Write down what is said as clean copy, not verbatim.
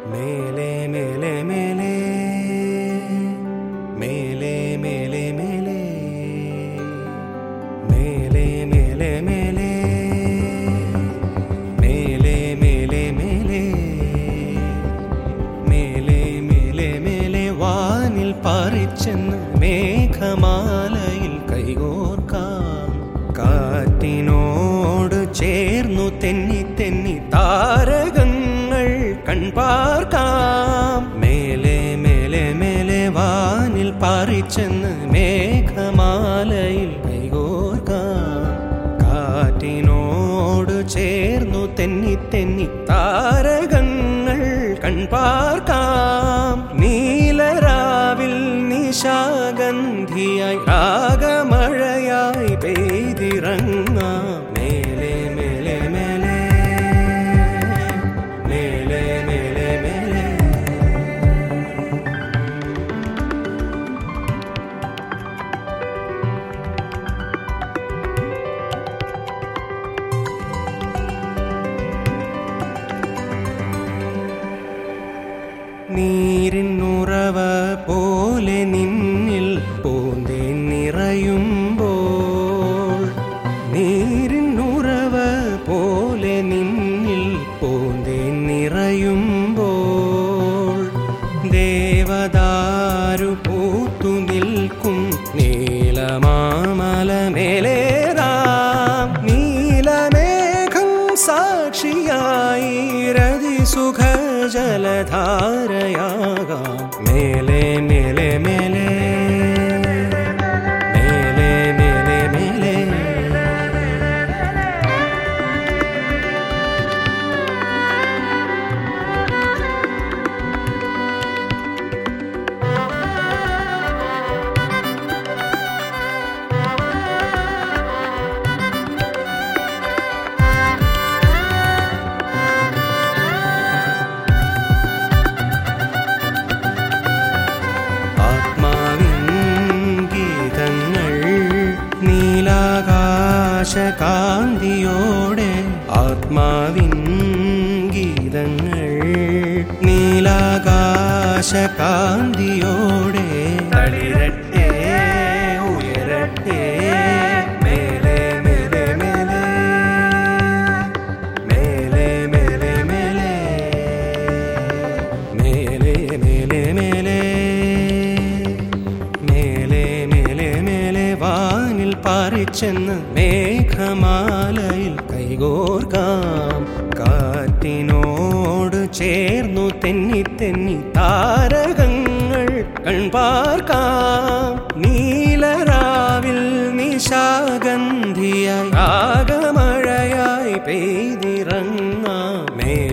മേലെ മേലെ മേലെ മേലെ മേലെ മേലെ മേലെ മേലെ മേലെ മേലെ മേലെ മേലെ മേലെ മേലെ മേലെ വാനിൽ പാറിച്ചെന്ന് മേഘമാലയിൽ കൈകോർക്കാം. കാറ്റിനോട് ചേർന്നു തെന്നി തെന്നി താരകങ്ങൾ കൺപാർക്കാം. മേലെ മേലെ മേലെ വാനിൽ പാറിച്ചെന്ന് മേഘമാലയിൽ കൈകോർക്കാം. കാറ്റിനോട് ചേർന്നു തെന്നി തെന്നി താരകങ്ങൾ കൺപാർക്കാം. നീലരാവിൽ നിശാഗന്ധിയായി രാഗമഴയായി പെയ്തിറങ്ങാം. മേലെ മേലെ മേലെ മേലെ മേലെ മേലെ നീരിന്നുറവ പോലെ നിന്നിൽ പൂന്തേൻ നിറയുമ്പോൾ, നീരിന്നുറവ പോലെ നിന്നിൽ പൂന്തേൻ നിറയുമ്പോൾ, ദേവദാരു പൂത്തു നിൽക്കും നീലമാമല മേലേറാം. നീലമേഘം സാക്ഷിയായി രതിസുഖ ജലധാരയാകാം. മേലെ മേലെ മേലെ മേലെ മേലെ മേലെ നീലാകാശകാന്തിയോടെ ആത്മാവിൻ ഗീതങ്ങൾ, നീലാകാശകാന്തിയോടെ തളിരട്ടെ ഉയരട്ടെ. മേലെ മേലെ മേലെ മേലെ മേലെ മേലെ മേലെ മേലെ മേലെ മേലെ മേലെ മേലെ വാനിൽ പാറിച്ചെന്ന് മേഘമാലയിൽ കൈകോർക്കാം. കാറ്റിനോട് ചേർന്നു തെന്നി തെന്നി താരകങ്ങൾ കൺപാർക്കാം. നീലരാവിൽ നിശാഗന്ധിയായി രാഗമഴയായി പെയ്തിറങ്ങാം.